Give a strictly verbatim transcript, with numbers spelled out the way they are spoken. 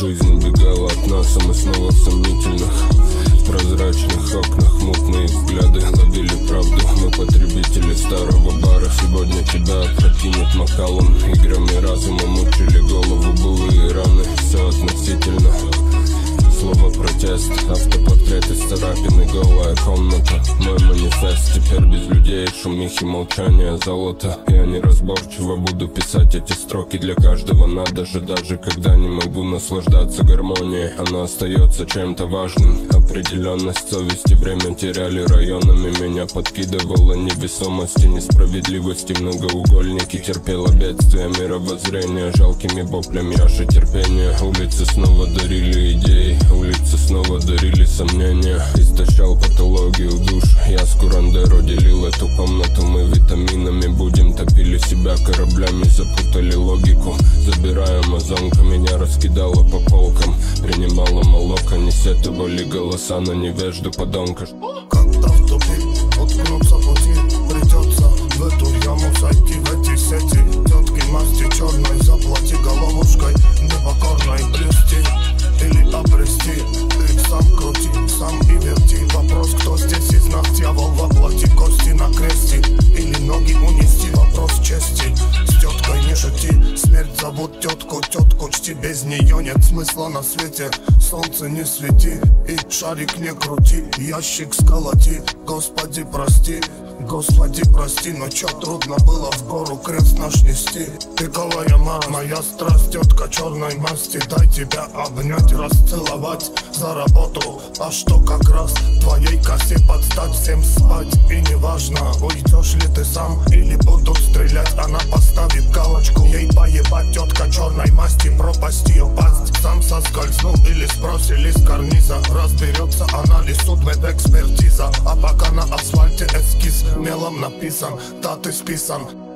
Жизнь убегала от нас, а мы снова в сомнительных прозрачных окнах. Мутные взгляды ловили правду. Мы потребители старого бара. Сегодня тебя опрокинет Макалон. Играми разума мучили голову былые раны. Все относительно. Слово протест, автопортрет из царапины, голая комната. Мой манифест, теперь без людей, шумихи, молчания, золото. Я неразборчиво буду писать эти строки. Для каждого надо же, даже когда не могу наслаждаться гармонией. Она остается чем-то важным. Определенность совести, время теряли районами. Меня подкидывало невесомости, несправедливости, многоугольники. Терпела бедствия мировоззрения, жалкими воплями чаши терпения. Улицы снова дарили идеи, улицы снова дарили сомнения. Истощал патологию душ. Я с Курандеро делил эту комнату. Мы витаминами будем, топили себя кораблями, запутали логику. Забирая амазонка, меня раскидала по полкам. Принимала молоко, не сетовали голоса на невежду подонка. Когда в тупик уткнуться пути, придется в эту яму зайти, в эти сети. Тетки масти черной, заплати головушкой, непокорной блюсти или обрести. Ты сам крути, сам и верти. Вопрос, кто здесь из нас дьявол воплоти, кости на кресте или ноги унести. Вопрос чести, с теткой не шути. Смерть зовут тетку, тетку чти. Без нее нет смысла на свете. Солнце не свети и шарик не крути. Ящик сколоти, Господи прости. Господи прости, но чё трудно было в гору крест наш нести. Пиковая мара, моя страсть, тетка черной масти. Дай тебя обнять, расцеловать за работу. А что как раз твоей косе подстать, всем спать. И неважно, уйдешь ли ты сам или будут стрелять. Она поставит галочку, ей поебать. Тетка черной масти, пропасть ее пасть. Сам соскользнул или сбросили с карниза. Разберется анализ, судмедэкспертиза. А пока на асфальте эскиз мелом написан, даты списан.